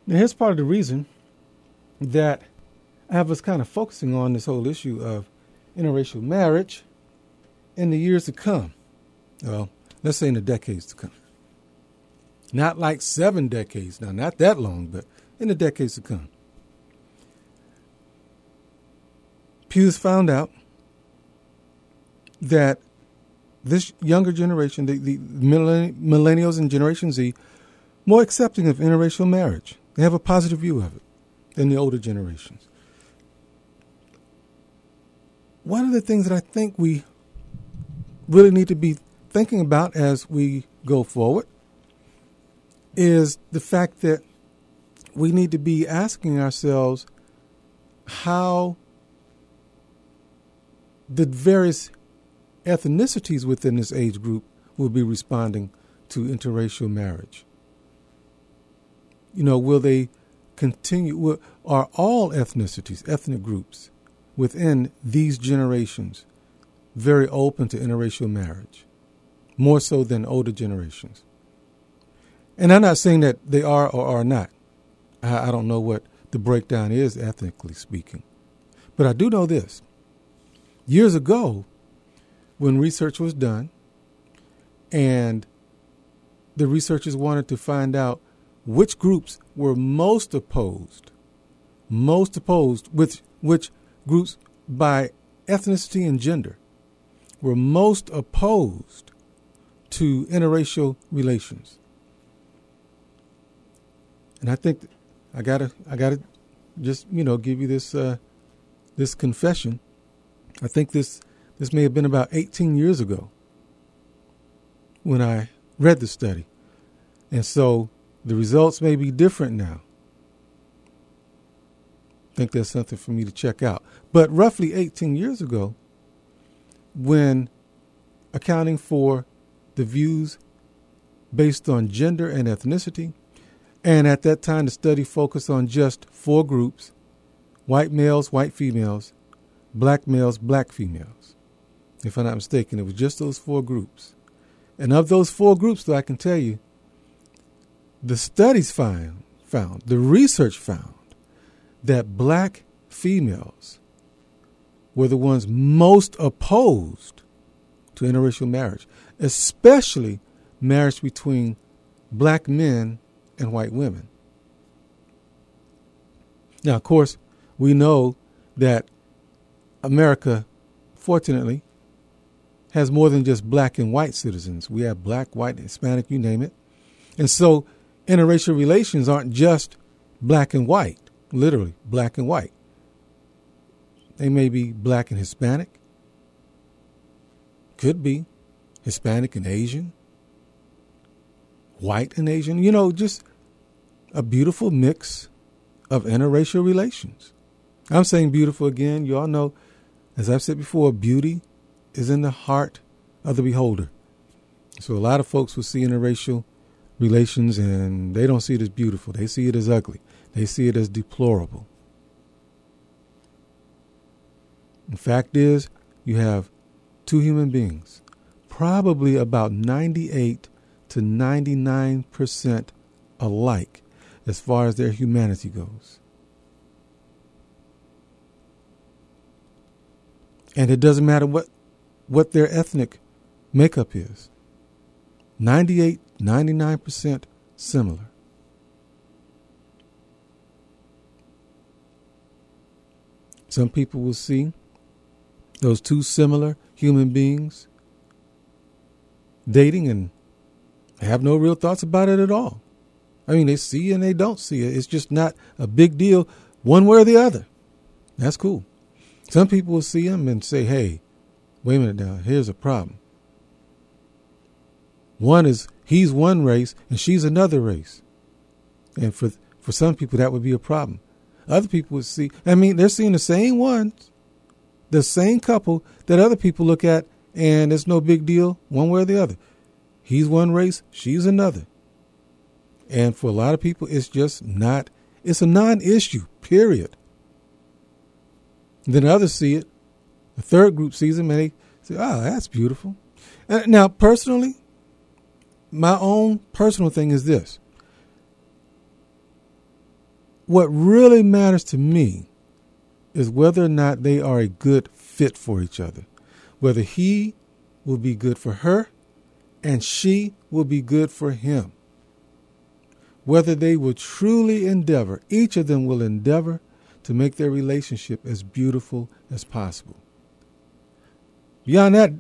Now, here's part of the reason that I have us kind of focusing on this whole issue of interracial marriage in the years to come. Well, let's say in the decades to come. Not like 7 decades now, not that long, but in the decades to come. Pew's found out that this younger generation, the millennials and Generation Z, more accepting of interracial marriage. They have a positive view of it than the older generations. One of the things that I think we really need to be thinking about as we go forward is the fact that we need to be asking ourselves how the various ethnicities within this age group will be responding to interracial marriage. You know, will they continue? Are all ethnicities, ethnic groups within these generations very open to interracial marriage, more so than older generations? And I'm not saying that they are or are not. I don't know what the breakdown is, ethnically speaking. But I do know this. Years ago, when research was done, and the researchers wanted to find out which groups were most opposed, which groups by ethnicity and gender were most opposed to interracial relations. And I think I gotta just give you this confession. I think this may have been about 18 years ago when I read the study, and so the results may be different now. I think that's something for me to check out. But roughly 18 years ago, when accounting for the views based on gender and ethnicity, and at that time the study focused on just 4 groups: white males, white females, black males, black females. If I'm not mistaken, it was just those 4 groups. And of those 4 groups, though, I can tell you, the studies found, the research found, that black females were the ones most opposed to interracial marriage, especially marriage between black men and white women. Now, of course, we know that America, fortunately, has more than just black and white citizens. We have black, white, Hispanic, you name it. And so interracial relations aren't just black and white, literally black and white. They may be black and Hispanic, could be Hispanic and Asian, white and Asian, just a beautiful mix of interracial relations. I'm saying beautiful again. You all know, as I've said before, beauty is in the heart of the beholder. So a lot of folks will see interracial relations and they don't see it as beautiful. They see it as ugly. They see it as deplorable. The fact is, you have 2 human beings, probably about 98 to 99% alike as far as their humanity goes. And it doesn't matter what their ethnic makeup is. 98, 99% similar. Some people will see those 2 similar human beings dating and have no real thoughts about it at all. I mean, they see and they don't see it. It's just not a big deal one way or the other. That's cool. Some people will see them and say, hey, wait a minute now, here's a problem. He's one race and she's another race. And for some people, that would be a problem. Other people would see, they're seeing the same ones, the same couple that other people look at, and it's no big deal one way or the other. He's one race, she's another. And for a lot of people, it's a non-issue, period. Then others see it. The third group sees them and they say, oh, that's beautiful. Now, personally, my own personal thing is this. what really matters to me is whether or not they are a good fit for each other, whether he will be good for her and she will be good for him, whether they will truly endeavor, each of them will endeavor to make their relationship as beautiful as possible. Beyond that,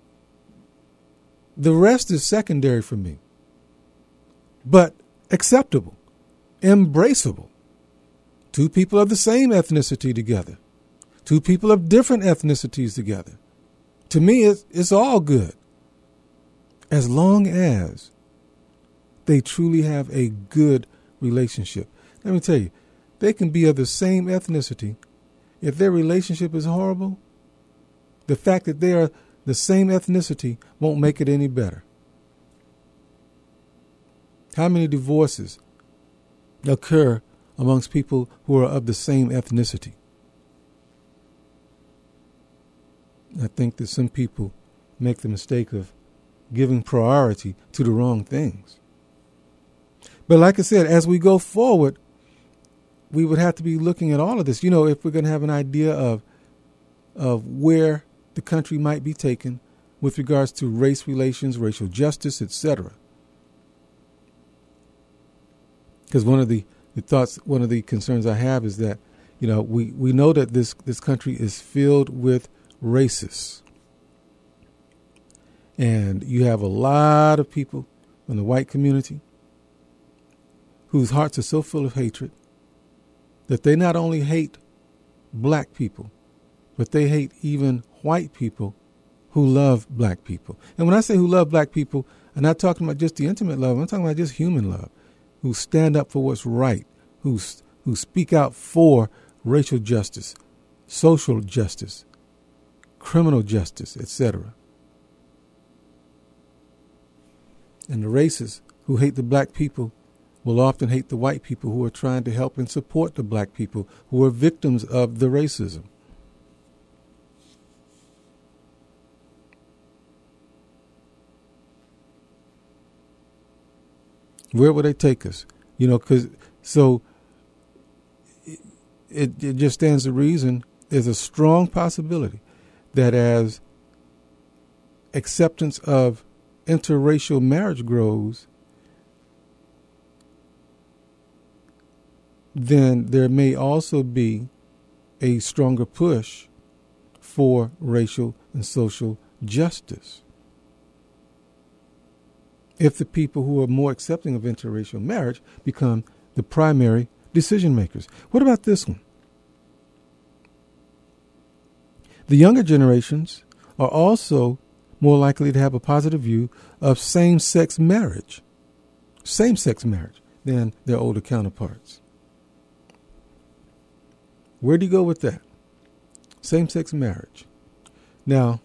the rest is secondary for me, but acceptable, embraceable. Two people of the same ethnicity together, two people of different ethnicities together. To me, it's all good, as long as they truly have a good relationship. Let me tell you, they can be of the same ethnicity. If their relationship is horrible, the fact that they are the same ethnicity won't make it any better. How many divorces occur amongst people who are of the same ethnicity? I think that some people make the mistake of giving priority to the wrong things. But like I said, as we go forward, we would have to be looking at all of this. You know, if we're going to have an idea of where the country might be taken with regards to race relations, racial justice, etc. Because one of the thoughts, one of the concerns I have is that, you know, we know that this country is filled with racists. And you have a lot of people in the white community whose hearts are so full of hatred that they not only hate black people, but they hate even white people who love black people. And when I say who love black people, I'm not talking about just the intimate love. I'm talking about just human love, who stand up for what's right, who speak out for racial justice, social justice, criminal justice, etc. And the racists who hate the black people will often hate the white people who are trying to help and support the black people who are victims of the racism. Where will they take us? You know, it just stands to reason there's a strong possibility that as acceptance of interracial marriage grows, then there may also be a stronger push for racial and social justice. If the people who are more accepting of interracial marriage become the primary decision makers. What about this one? The younger generations are also more likely to have a positive view of same-sex marriage than their older counterparts. Where do you go with that? Same-sex marriage. Now,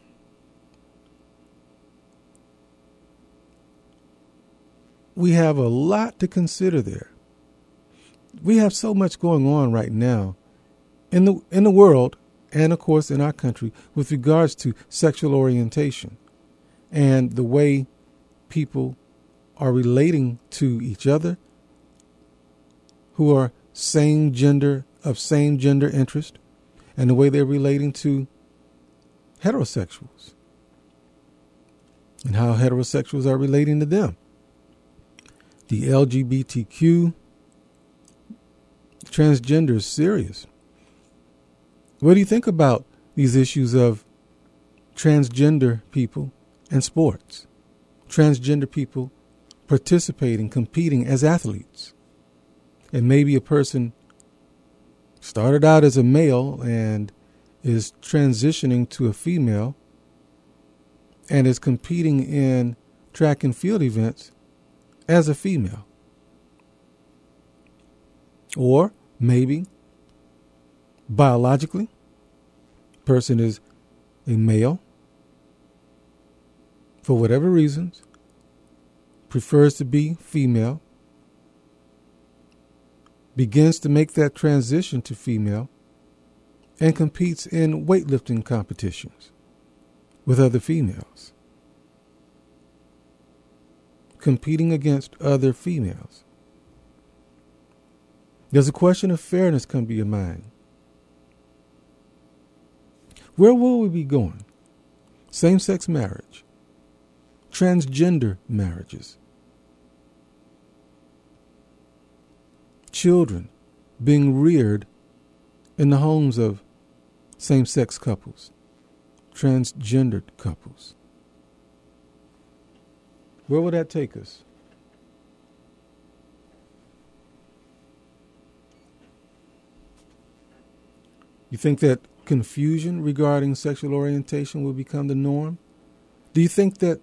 we have a lot to consider there. We have so much going on right now in the world and, of course, in our country with regards to sexual orientation and the way people are relating to each other who are same gender interest, and the way they're relating to heterosexuals and how heterosexuals are relating to them. The LGBTQ, transgender is serious. What do you think about these issues of transgender people and sports? Transgender people participating, competing as athletes. And maybe a person started out as a male and is transitioning to a female and is competing in track and field events as a female. Or maybe biologically, person is a male for whatever reasons, prefers to be female, begins to make that transition to female, and competes in weightlifting competitions with other females, competing against other females. There's a question of fairness come to your mind. Where will we be going? Same-sex marriage, transgender marriages, children being reared in the homes of same-sex couples, transgendered couples. Where will that take us? You think that confusion regarding sexual orientation will become the norm? Do you think that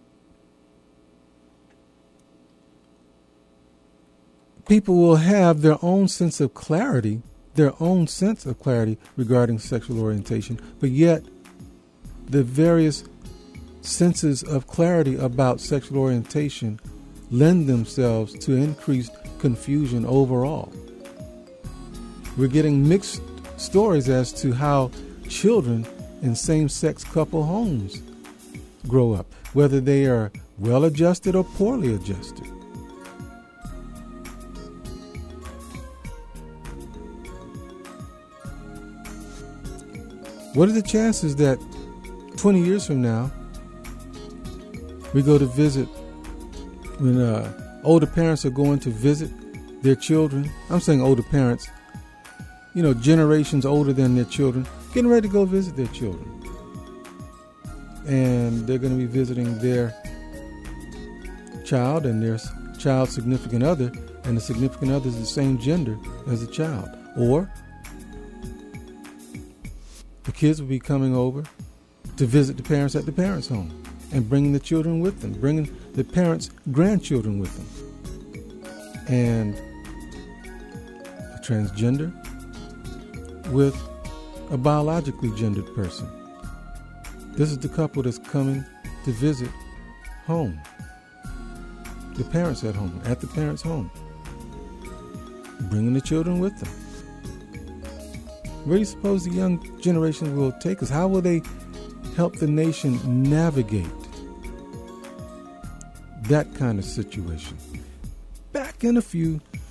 people will have their own sense of clarity regarding sexual orientation, but yet the various senses of clarity about sexual orientation lend themselves to increased confusion overall? We're getting mixed stories as to how children in same-sex couple homes grow up, whether they are well-adjusted or poorly adjusted. What are the chances that 20 years from now we go to visit, when older parents are going to visit their children? I'm saying older parents, generations older than their children, getting ready to go visit their children. And they're going to be visiting their child and their child's significant other, and the significant other is the same gender as the child. Or the kids will be coming over to visit the parents at the parents' home and bringing the children with them, bringing the parents' grandchildren with them. And a transgender with a biologically gendered person. This is the couple that's coming to visit home. The parents at home, at the parents' home. Bringing the children with them. Where do you suppose the young generation will take us? How will they help the nation navigate that kind of situation? Back in a few